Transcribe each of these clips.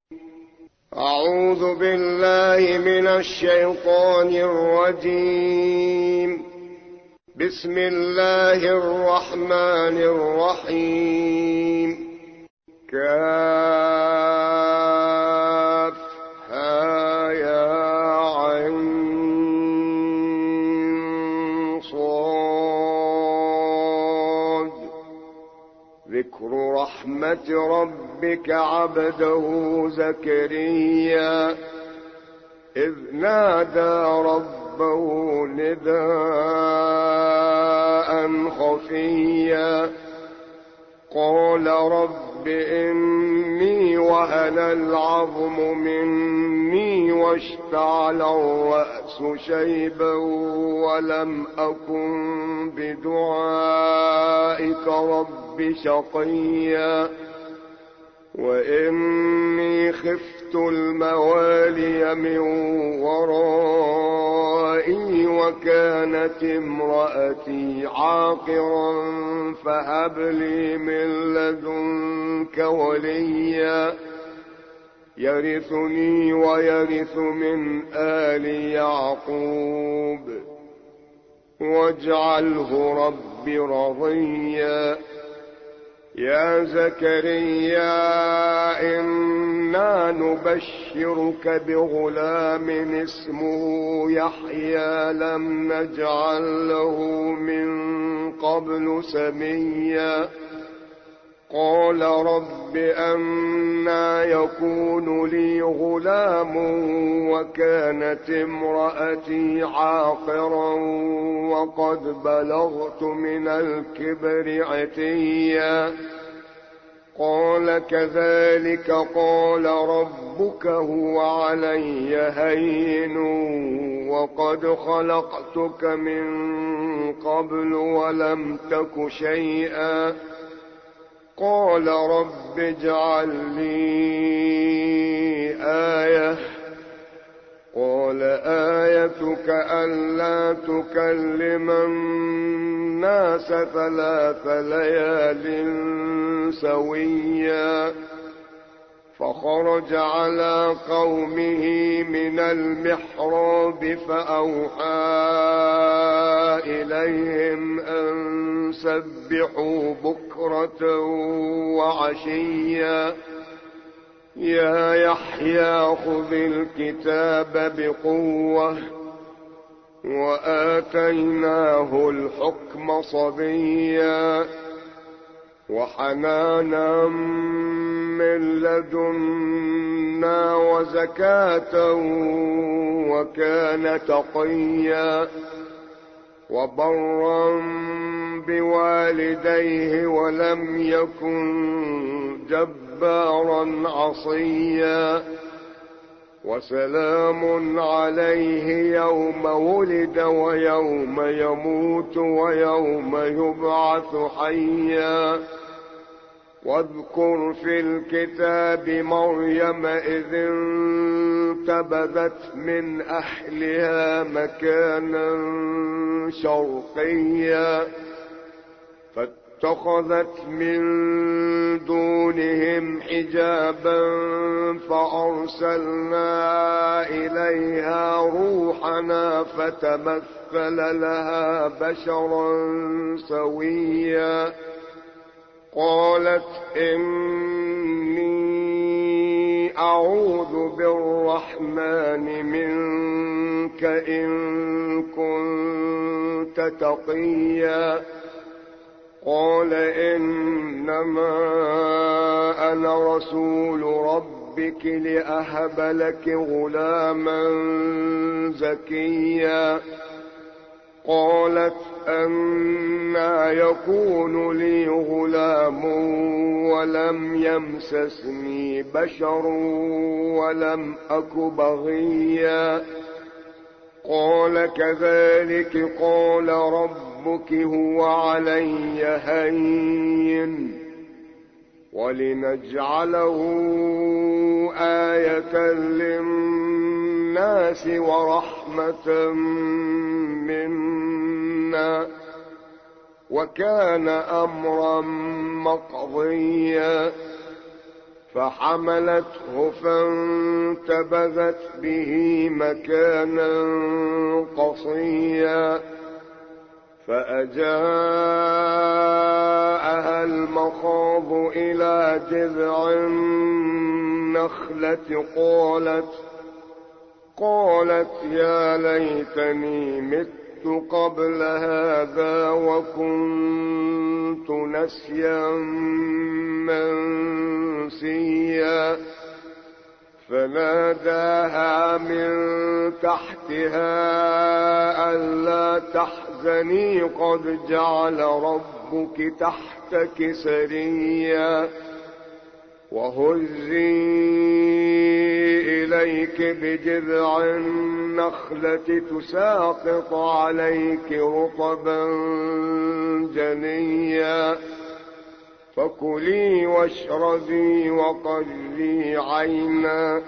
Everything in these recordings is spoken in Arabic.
أعوذ بالله من الشيطان الرجيم. بسم الله الرحمن الرحيم. كافها يا عين صاد. ذكر رحمة ربك عبده زكريا إذ نادى ربه نداء خفيا قال رب إني وهن العظم مني واشتعل الرأس شيبا ولم أكن بدعائك رب شقيا وإني خفت الموالي من ورائي وكانت امرأتي عاقرا فهب لي من لدنك وليا يرثني ويرث من آل يعقوب واجعله رب رضيا. يا زكريا إنا نبشرك بغلام اسمه يحيى لم نجعل له من قبل سميا قال رب أنى يكون لي غلام وكانت امرأتي عاقرا وقد بلغت من الكبر عتيا قال كذلك قال ربك هو علي هين وقد خلقتك من قبل ولم تك شيئا قال رب اجعل لي آية قال آيتك ألا تكلم الناس 3 ليال سويا فخرج على قومه من المحراب فأوحى إليهم أن سبحوا بكرة وعشيا يا يحيى خذ الكتاب بقوة وآتيناه الحكم صبيا وحنانا من لدنا وزكاة وكان تقيا وبرا بوالديه ولم يكن جبارا عصيا وسلام عليه يوم ولد ويوم يموت ويوم يبعث حيا واذكر في الكتاب مريم إذ انتبذت من أهلها مكانا شرقيا فاتخذت من دونهم حجابا فأرسلنا إليها روحنا فتمثل لها بشرا سويا قالت إني أعوذ بالرحمن منك إن كنت تقيا قال إنما أنا رسول ربك لأهب لك غلاما زكيا قالت أنى يكون لي غلام ولم يمسسني بشر ولم أك بغيا قال كذلك قال ربك هو علي هين ولنجعله آية للناس ورحمة منا وكان أمرا مقضيا فحملته فانتبذت به مكانا قصيا فأجاءها المخاض إلى جذع النخلة قالت يا ليتني مت قبل هذا وكنت نسيا منسيا فناداها من تحتها ألا تحزني قد جعل ربك تحتك سريا وهزي إليك بجذع النخلة تساقط عليك رطبا جنيا فكلي واشربي وقري عينا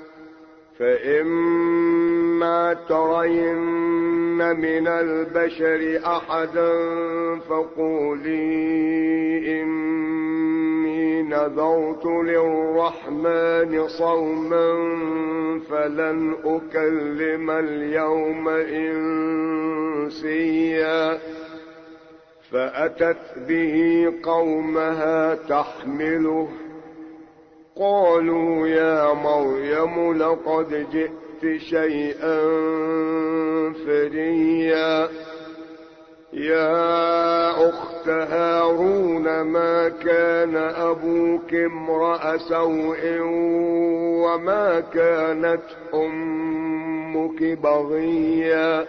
فإما ترين من البشر أحدا فقولي إني نذرت للرحمن صوما فلن أكلم اليوم إنسيا فأتت به قومها تحمله قالوا يا مريم لقد جئت شيئا فريا يا أخت هارون ما كان أبوك امرأ سوء وما كانت أمك بغيا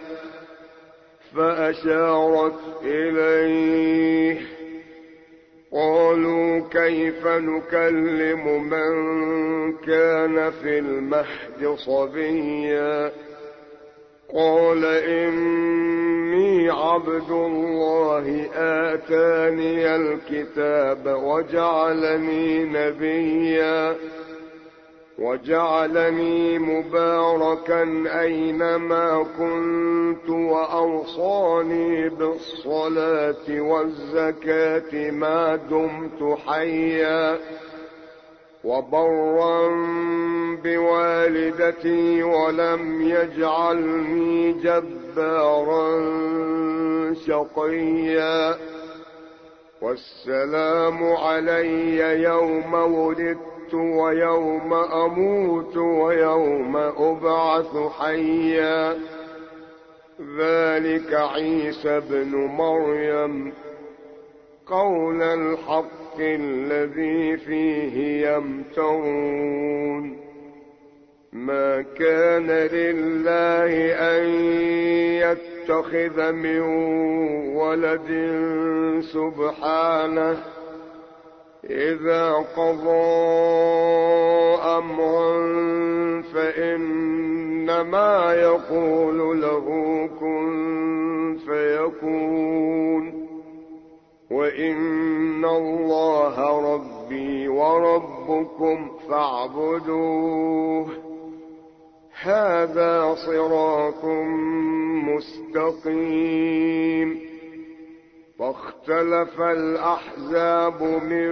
فأشارت إليه قالوا كيف نكلم من كان في المهد صبيا قال إني عبد الله آتاني الكتاب وجعلني نبيا وجعلني مباركا أينما كنت وأوصاني بالصلاة والزكاة ما دمت حيا وبرا بوالدتي ولم يجعلني جبارا شقيا والسلام علي يوم ولدت ويوم أموت ويوم أبعث حيا ذلك عيسى ابن مريم قول الحق الذي فيه يمترون ما كان لله أن يتخذ من ولد سبحانه إذا قضى أمرا فإنما يقول له كن فيكون وإن الله ربي وربكم فاعبدوه هذا صراط مستقيم فاختلف الأحزاب من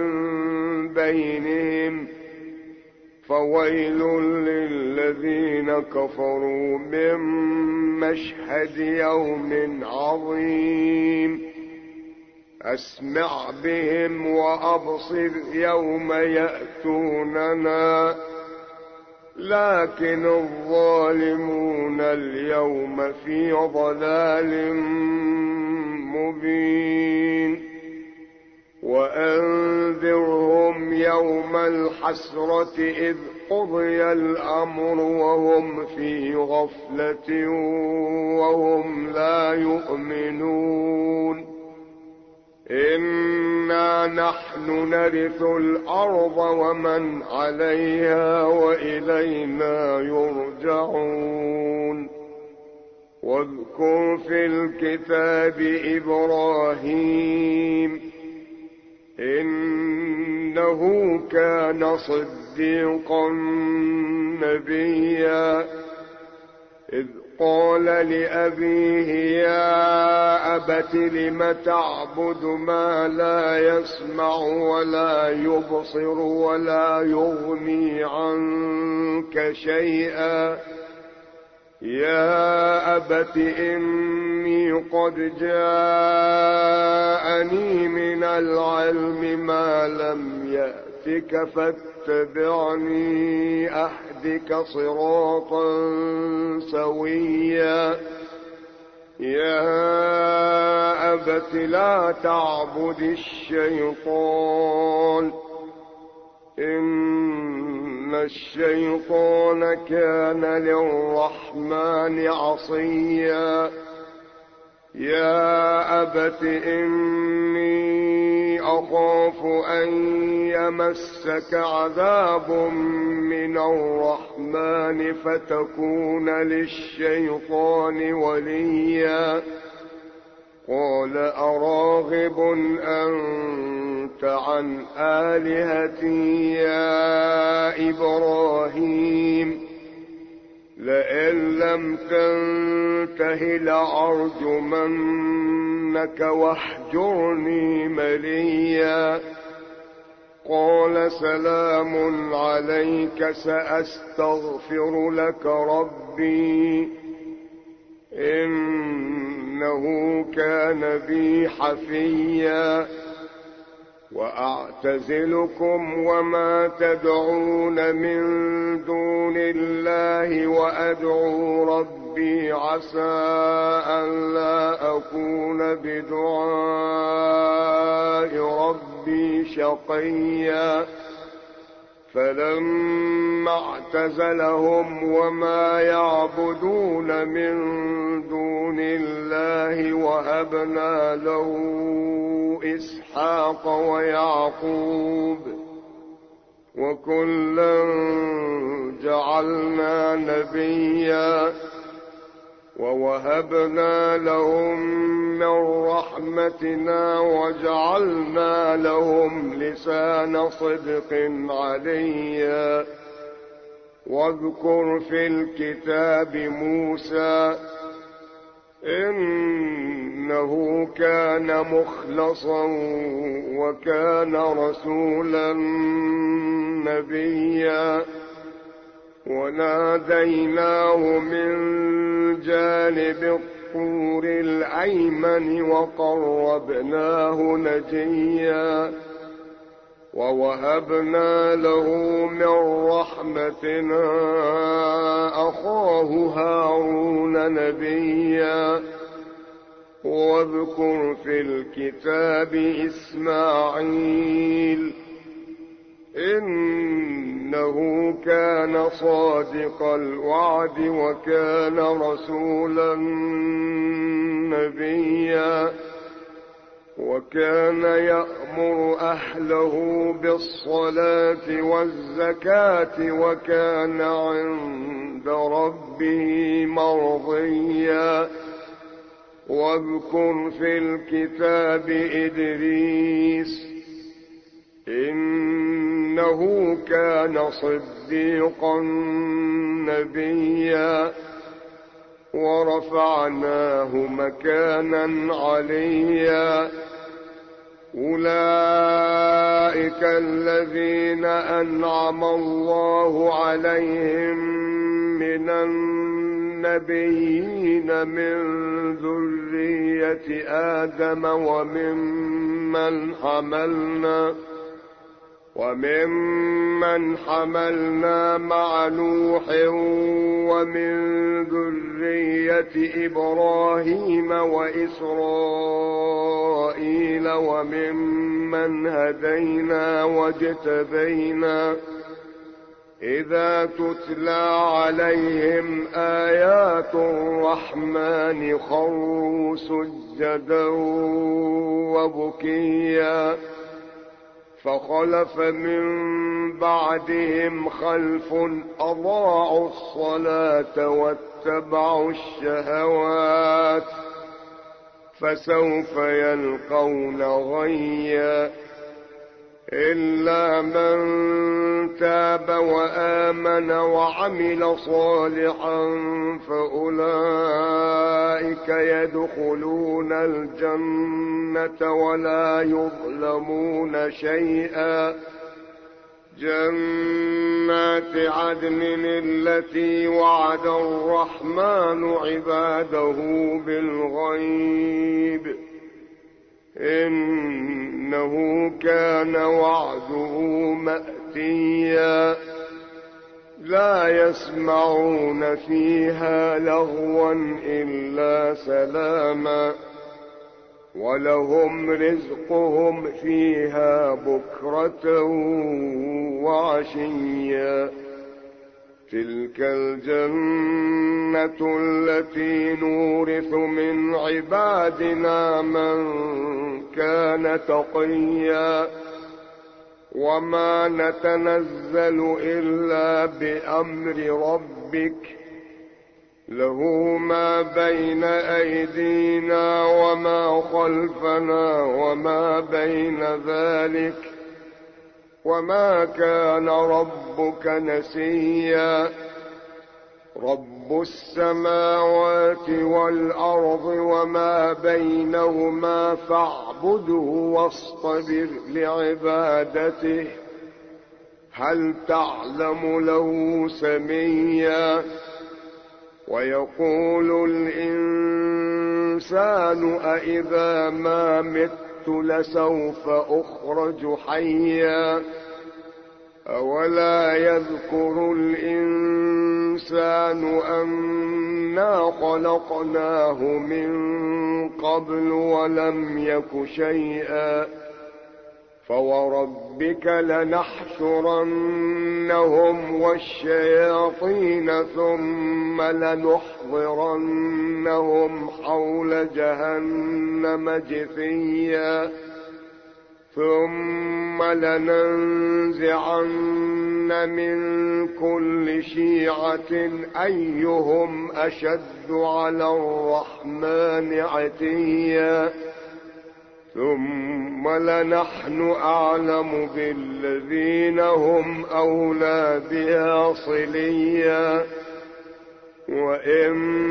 بينهم فويل للذين كفروا من مشهد يوم عظيم أسمع بهم وأبصر يوم يأتوننا لكن الظالمون اليوم في ضلال مبين وأنذرهم يوم الحسرة إذ قضي الأمر وهم في غفلة وهم لا يؤمنون إنا نحن نرث الأرض ومن عليها وإلينا يرجعون واذكر في الكتاب إبراهيم إنه كان صديقا نبيا إذ قال لأبيه يا أبت لم تعبد ما لا يسمع ولا يبصر ولا يغني عنك شيئا يا أبت إني قد جاءني من العلم ما لم يأتك فاتبعني أهدك صراطا سويا يا أبت لا تعبد الشيطان إن الشيطان كان للرحمن عصيا يا أبت إني أخاف أن يمسك عذاب من الرحمن فتكون للشيطان وليا قال أراغب أنت عن آلهتي يا إبراهيم لئن لم تنته لأرجمنك واهجرني مليا قال سلام عليك سأستغفر لك ربي إنه كان بي حفيا وأعتزلكم وما تدعون من دون الله وأدعو ربي عسى أن لا أكون بدعاء ربي شقيا فلما اعتزلهم وما يعبدون من دون الله وهبنا له إسحاق ويعقوب وكلا جعلنا نبيا ووهبنا لهم من رحمتنا وجعلنا لهم لسان صدق عليا واذكر في الكتاب موسى إنه كان مخلصا وكان رسولا نبيا وناديناه من جانب الطور الأيمن وقربناه نجيا ووهبنا له من رحمتنا أخاه هارون نبيا واذكر في الكتاب إسماعيل إنه كان صادق الوعد وكان رسولا نبيا وكان يأمر أهله بالصلاة والزكاة وكان عند ربه مرضيا واذكر في الكتاب إدريس إنه كان صديقا نبيا ورفعناه مكانا عليا أولئك الذين أنعم الله عليهم من النبيين من ذرية آدم وممن حملنا مع نوح ومن ذرية إبراهيم وإسرائيل وممن هدينا واجتبينا إذا تتلى عليهم آيات الرحمن خروا سجدا وبكيا فخلف من بعدهم خلف أضاعوا الصلاة واتبعوا الشهوات فسوف يلقون غيا إلا من تاب وآمن وعمل صالحا فأولئك يدخلون الجنة ولا يظلمون شيئا. جنات عدن التي وعد الرحمن عباده بالغيب إنه كان وعده مأتيا. لا يسمعون فيها لغوا إلا سلاما ولهم رزقهم فيها بكرة وعشيا. تلك الجنة التي نورث من عبادنا من كان تقيا. وما نتنزل إلا بأمر ربك له ما بين أيدينا وما خلفنا وما بين ذلك وما كان ربك نسيا. رب السماوات والأرض وما بينهما فاعبده واصطبر لعبادته هل تعلم له سميا. ويقول الإنسان أإذا ما مت لسوف أخرج حيا. أولا يذكر الإنسان أنا خلقناه من قبل ولم يك شيئا. فوربك لنحشرنهم والشياطين ثم لنحضرنهم حول جهنم جثيا. ثم لننزعن من كل شيعة أيهم أشد على الرحمن عتيا. ثم لنحن أعلم بالذين هم أولى بها صليا. وإن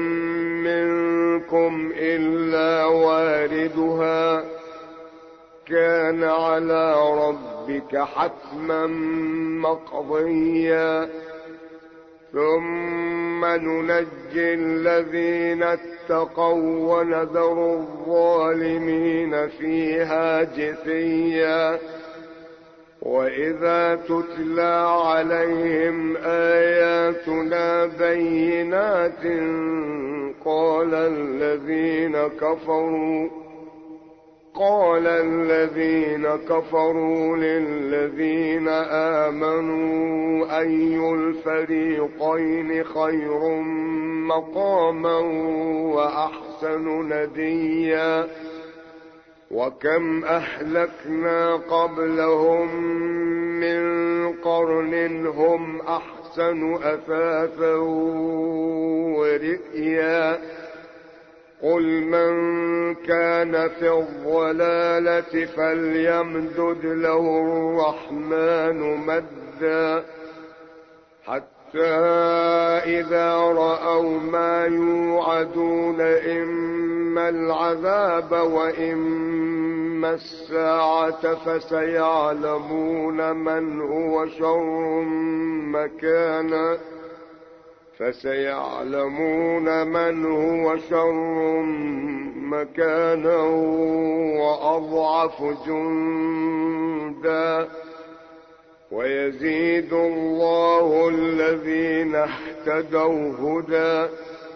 منكم إلا واردها كان على ربك حتما مقضيا. ثم ننجي الذين اتقوا ونذر الظالمين فيها جثيا. وإذا تتلى عليهم آياتنا بينات قال الذين كفروا للذين آمنوا أي الفريقين خير مقاما وأحسن نديا. وكم أهلكنا قبلهم من قرن هم أحسن أثاثا ورئيا. قل من كان في الضلالة فليمدد له الرحمن مدا حتى إذا رأوا ما يوعدون إما العذاب وإما الساعة فسيعلمون من هو شر مكانا وأضعف جندا. ويزيد الله الذين اهتدوا هدى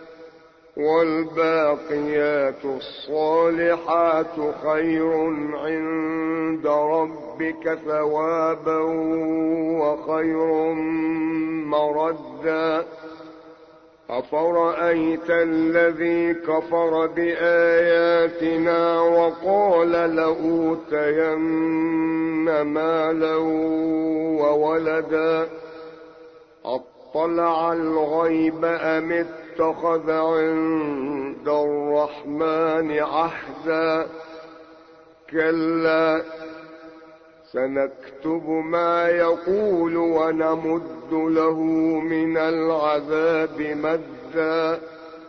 والباقيات الصالحات خير عند ربك ثوابا وخير مردا. أفرأيت الذي كفر بآياتنا وقال لأوتين مالا وولدا أطلع الغيب أم اتخذ عند الرحمن عهدا. كلا سنكتب ما يقول ونمد له من العذاب مدا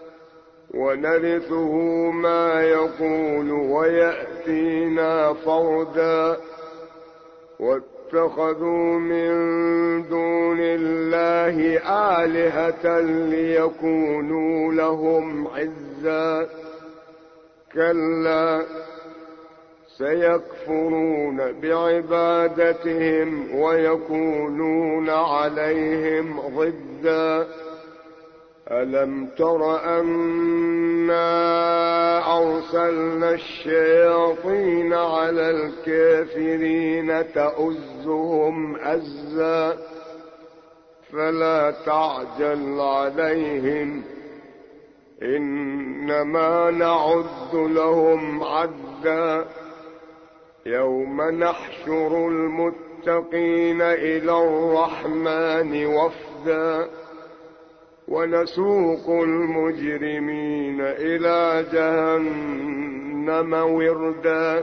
ونرثه ما يقول ويأتينا فردا واتخذوا من دون الله آلهة ليكونوا لهم عزا كلا سيكفرون بعبادتهم ويكونون عليهم ضدا ألم تر أنا أرسلنا الشياطين على الكافرين تؤزهم أزا فلا تعجل عليهم إنما نعد لهم عدا يوم نحشر المتقين إلى الرحمن وفدا ونسوق المجرمين إلى جهنم وردا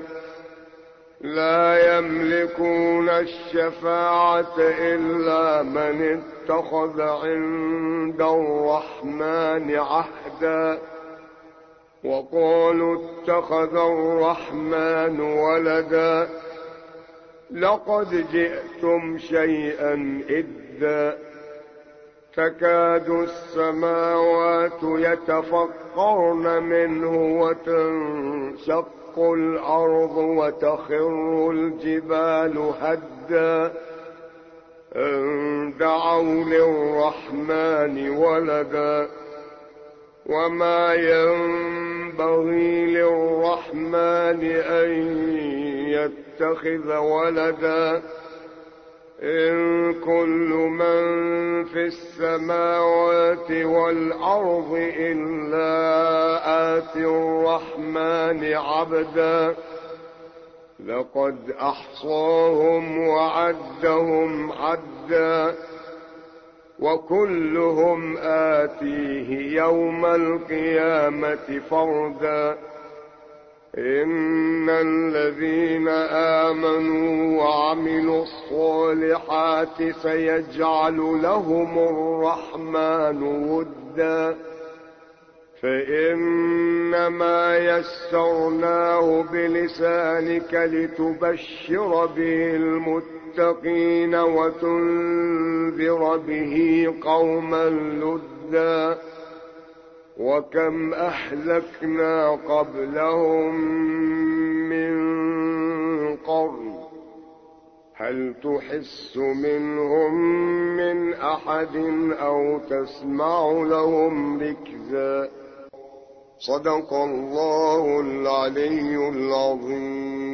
لا يملكون الشفاعة إلا من اتخذ عند الرحمن عهدا وقالوا اتخذ الرحمن ولدا لقد جئتم شيئا إدا تكاد السماوات يتفطرن منه وتنشق الأرض وتخر الجبال هدا أن دعوا للرحمن ولدا وما ينبغي للرحمن أن يتخذ ولدا إن كل من في السماوات والأرض إلا آتي الرحمن عبدا لقد أحصاهم وعدهم عدا وكلهم آتيه يوم القيامة فردا إن الذين آمنوا وعملوا الصالحات سيجعل لهم الرحمن ودا فإنما يسرناه بلسانك لتبشر به المتقين وتنذر به قوما لدا وكم أهلكنا قبلهم من قرن هل تحس منهم من أحد أو تسمع لهم ركزا صدق الله العلي العظيم.